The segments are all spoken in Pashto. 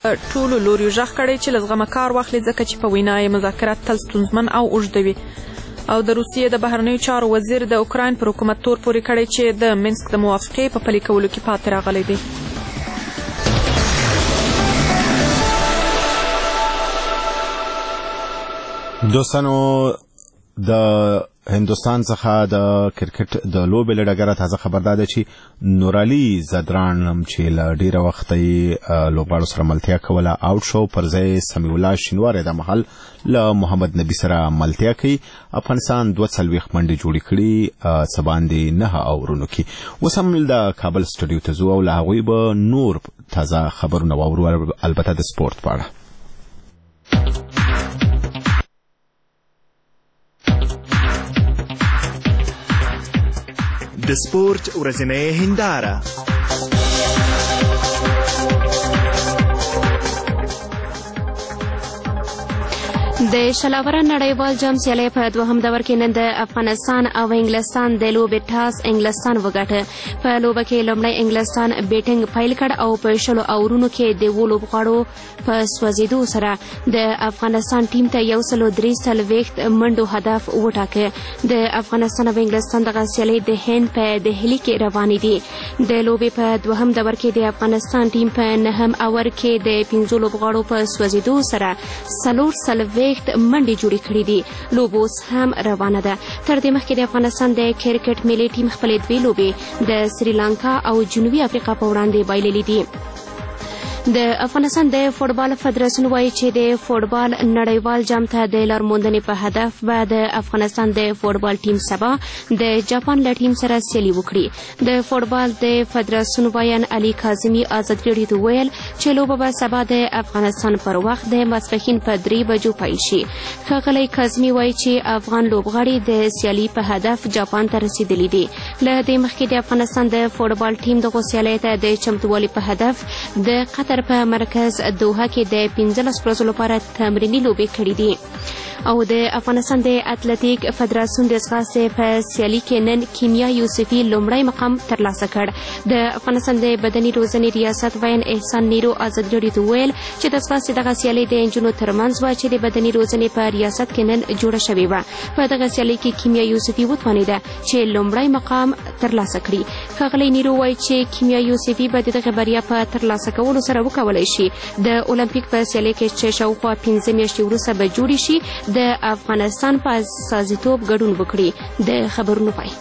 ټولو لوریو غږ کړی چې له زغمه کار واخلي ځکه چې په وینا یې مذاکرات تل ستونزمن او اوږده وي. او د روسیې د بهرنیو چارو وزیر د اوکراین پر حکومت تور پورې کړی چې د منسک د موافقې په پلي کولو کې پاتې راغلی دی. دوستانو، د هندوستان څخه د کرکټ د لوبې له ډګره تازه خبر ده چې نورعلي زدران چې له ډېره وخته یې لوبغاړو سره ملتیا کوله آوټ شو، پر ځای سمیع الله شینواری د مهال له محمد نبي سره ملتیا کوي. افغانستان 42 منډې جوړې کړي څه باندې 9 اورونو کې. اوس هم د کابل سټوډیو ته ځو او له هغوی به نور تازه خبرونه واورو، البته د سپورت په اړه. د سپورت ورځنۍ هنداره. د شلاوره نړیوال جام سیالۍ په دوهم دور کې نن د افغانستان او انګلستان د لوبې ټاس انګلستان وګټه. په لوبه کې لومړی انګلستان بیټینګ پیل کړ او په 20 اورونو کې د لوبغاړو په سوځېدو سره د افغانستان ټیم ته 143 منډو هدف وټاکه. د افغانستان او انګلستان دغه سیالۍ د هند په دهلي کې روانې دي. د لوبې په دوهم دور کې د افغانستان ټیم په 9 اور کې د 15 لوبغاړو په سوځېدو سره 4 منډې جوړې کړې دي. لوبه اوس هم روانه ده. تر دې مخکې د افغانستان د کرکټ ملي ټیم خپلې 2 لوبې د سریلانکا او جنوبي افریقا په وړاندې بایللې دي. د افغانستان د فوټبال فدراسیون وایي چې د فوټبال نړیوال جام ته د لار موندنې په هدف به د افغانستان د فوټبال ټیم سبا د جاپان له ټیم سره سیالي وکړي. د فوټبال د فدراسیون وایان علي کاظمي ازادي راډیو ته وویل چې لوبه به سبا د افغانستان پر وخت د ماسپښین په 3 بجو پیل شي. ښاغلی کاظمي وایي چې افغان لوبغاړي د سیالي په هدف جاپان ته رسیدلي دي. له دې مخکې د افغانستان د فوټبال ټیم دغه سیالۍ ته د چمتووالي په هدف د قطر په مرکز دوحه کې د 15 ورځو لپاره تمریني لوبې کړې دي. او د افغانستان د اتلټیک فدراسیون د ځغاستې په سیالي کې نن کیمیا یوسفي لومړی مقام ترلاسه کړ. د افغانستان د بدني روزنې ریاست وین احسان نیرو ازادي راډیو ته وویل چې د ځغاستې دغه سیالۍ د نجونو ترمنځ وه چې د بدني روزنې په ریاست کې نن جوړه شوې وه. په دغه سیالۍ کې کیمیا یوسفي وتوانېده چې لومړی مقام ترلاسه کړي. ښاغلی نیرو وایي چې کیمیا یوسفي به د دغه بریا په ترلاسه کولو سره وکولی شي د اولمپیک په سیالۍ کې چې شاوخوا 15 میاشتې وروسته به جوړې شي د افغانستان په استازیتوب ګډون وکړي. د خبرونو پای.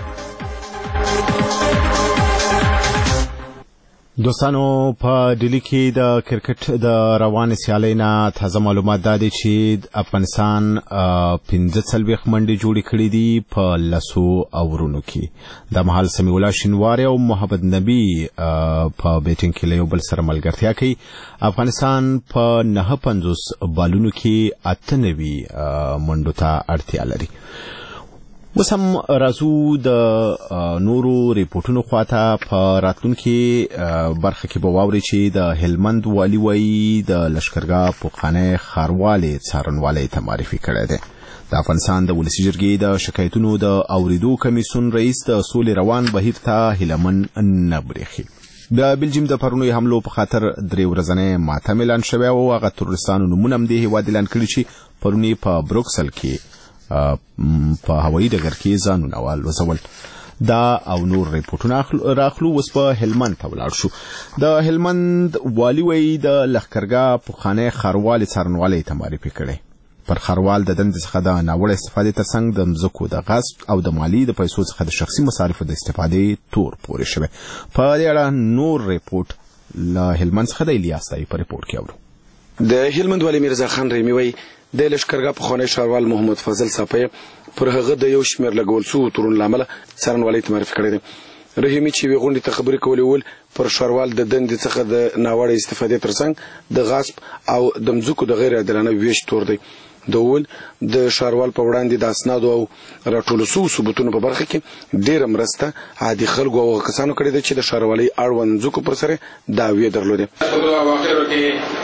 دوستانو، په ډیلی کې د کرکټ د روانې سیالۍ نه تازه معلومات دا دي چې افغانستان 45 منډې جوړې کړې دي په 10 اورونو کې. د مهال سمیع الله شینواری او محمد نبي په بیټینګ کې له یو بل سره ملګرتیا کوي. افغانستان په 59 بالونو کې 98 منډو ته اړتیا لري. اوس هم راځو د نورو ریپورټونو خواته. په راتلونکي برخه کې به واورئ چې د هلمند والي وایي د لشکرګاه پوخانۍ ښاروالۍ څارنوالی ته معرفي کړی دی. د افغانستان د ولسي جرګې د شکایتونو د اوریدو کمیسیون رئیس د سولې روان بهیر ته هیلهمن نه برېښي. د بلجیم د پرونیو حملو په خاطر 3 ورځنی ماتم اعلان شوی او هغه تروریستانو نومونه هم دې هېواد اعلان کړي چې پرونی په بروکسل کې په هوایي ډګر کې ځانونه والوځول. دا او نور ریپورټونه راخلو. اوس په هلمند ته ولاړ شو. د هلمند والي وایي د لښکرګاه پوخانۍ ښاروالۍ څارنوالی ته معرفي کړی. پر ښاروال د دندې څخه د ناوړه استفادې ترڅنګ د مځکو د غصب او د مالي د پیسو څخه د شخصي مصارفو د استفادې تور پورې شوی. په دې اړه نور ریپورټ له هلمند څخه د الیاس دای په ریپورټ کې اورو. د هلمند والي میرزا خان رحیمي وایي د لښکرګاه پخوانی ښاروال محمد فضل صافی پر هغه د یو شمېر لګول شوو تورونو له امله څارنوالۍ ته معرفي کړی دی. رحیمي چې یوې غونډې ته خبرې کولې ول پر ښاروال د دندې څخه د ناوړه استفادې ترڅنګ د غصب او د مځکو د غیر عادلانه ویش تور دی. د ول د ښاروال په وړاندې د اسنادو او راټولو شوو ثبوتونو په برخه کې ډېره مرسته عادي خلکو او کسانو کړې ده چې د ښاروالۍ اړوند مځکو پر سره دعوې درلودې.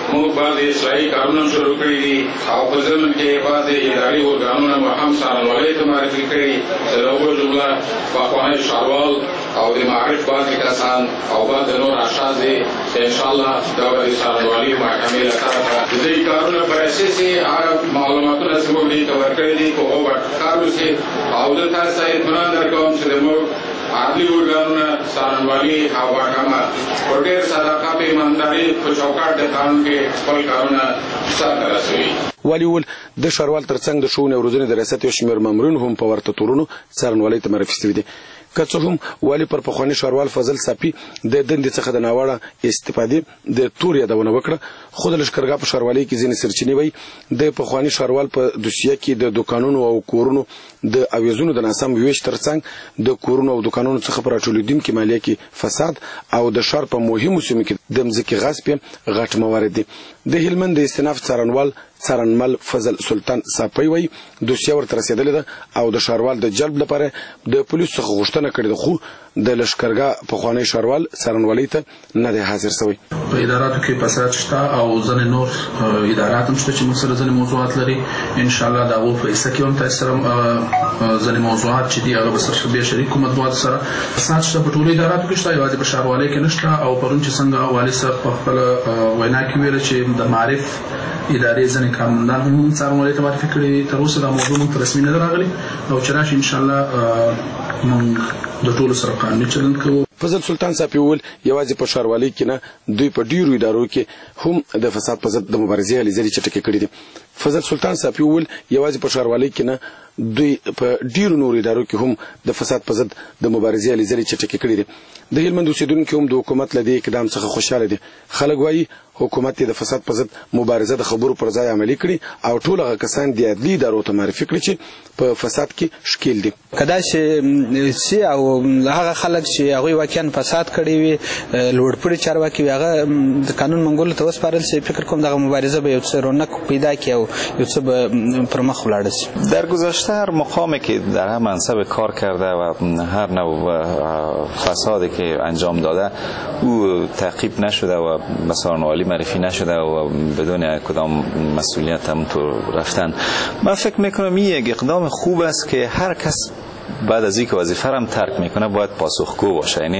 موږ بعضې اصلاحي کارونه هم شروع کړي دي او په ضمن کې بعضې اداري ارګانونه مو هم څارنوالۍ ته معرفي کړي د هغو جمله پخوانی ښاروال او د معارف بعضې کسان او بعض نور اشخاص دي چې انشاءالله دا به د څارنوالۍ محکمې له طرفه د دې کارونه پر اساس یې هغه معلوماتونه چې موږ دې ته ورکړي دي په هغو به کار وشي او زه تاسو ته اطمینان درکوم چې زموږ عدلي ارګانونه څارنوالي او محکمه په ډېر صداقت ایمانداري په چوکاټ د قانون کې خپل کارونه سرته رسوي. والي وویل د ښاروال ترڅنګ د ښوونې او روزنې د ریاست یو شمېر مامورین هم په ورته تورونو څارنوالۍ ته معرفي شوي دي. که څه هم والي پر پخواني ښاروال فضل صافي د دندې څخه د ناوړه استفادې د تور یادونه وکړه، خو د لښکرګاه په ښاروالۍ کې ځینې سرچینې وایي د پخواني ښاروال په دوسیه کې د دوکانونو او کورونو د اویزونو د ناسم ویش ترڅنګ د کورونو او دوکانونو څخه په راټولېدونکې مالیه کې فساد او د ښار په مهمو سیمو کې د مځکې غصب غټ موارد دي. د هلمند د استناف څارنمل فضل سلطان صافي وایي دوسیه ورته رسېدلې ده او د ښاروال د جلب لپاره د پولیسو څخه غوښتنه کړې ده، خو د لښکرګاه پخوانی ښاروال څارنوالۍ ته نه دی حاضر شوی. په اداراتو کې فساد شته او ځینې نور ادارات هم شته چې موږ سره ځینې موضوعات لري. انشاءالله د هغو په حصه کې هم تاسو سره ځینې موضوعات چې دي هغه به سره بیا شریکو مطبوعاتو سره. فساد شته په ټولو اداراتو کې شته، یوازې په ښاروالۍ کې نشته. او پرون چې څنګه والي صاحب په خپله وینا کې ویله چې د معارف ادارې ځینې کارمندان هم څارنوالۍ ته معرفي کړي دي. تر اوسه دا موضوع موږ ته رسمي نه ده راغلې او چې راشي انشاءالله موږ د ټولو سره قانوني چلند کوو. فضل سلطان صافي وویل یوازې په ښاروالۍ کې نه دوی په ډیرو ادارو کې هم د فساد په ضد د مبارزې هلې ځلې چټکې کړي دي. فضل سلطان صافي وویل یوازې په ښاروالۍ کې نه دوی په ډیرو نورو ادارو کې هم د فساد په ضد د مبارزې هلې ځلې چټکې کړي دي. د هلمند اوسېدونکي هم د حکومت له دې اقدام څخه خوشحاله دي. خلک وایي حکومت یې د فساد په ضد مبارزه د خبرو پر ځای عملي کړي او ټول هغه کسان د عدلي ادارو ته معرفي کړي چې په فساد کې ښکیل دي. که داسې شي او هغه خلک چې هغوی واقعا فساد کړی وي لوړپوړي چارواکي وي هغه د قانون منګولو ته وسپارل شي، فکر کوم دغه مبارزه به یو څه رونق پیدا کړي او یو څه به پر مخ ولاړه شي. در گذشته هر مقامی که در هر منصب کار کرده و هر نوع فسادی که انجام داده او تعقیب نشده و به څارنوالۍ معرفی نشده و بدون کدام مسئولیت هم تو رفتن. من فکر میکنم این یک اقدام خوب است که هر کس بعد از اینکه وظیفه را ترک میکنه باید پاسخگو باشه. یعنی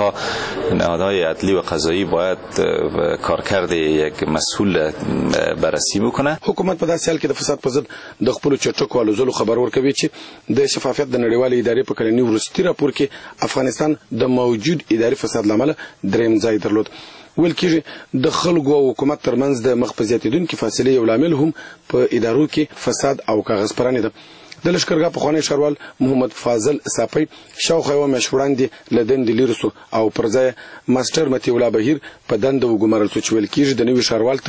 نهادهای عدلی و قضایی باید کارکرد یک مسئول بررسی بکنه. حکومت په داسې حال کې د فساد په ضد د خپلو چټکو الوزلو خبر ورکوي چې د شفافیت د نړیوالې ادارې په کلني وروستي راپور کې افغانستان د موجود اداري فساد له امله درېیم ځای درلود. ویل کېږي د خلکو او حکومت ترمنځ د مخ په زیاتېدونکې فاصلې یو لامل هم په ادارو کې فساد او کاغذ پرانې ده. د لښکرګاه پخوانی ښاروال محمد فاضل صافي شاوخوا یوه میاشت وړاندې له دندې لیرې سو او پر ځای ماسټر مطیع الله بهیر په دنده وګمارل سو چې ویل کېږي د نوي ښاروال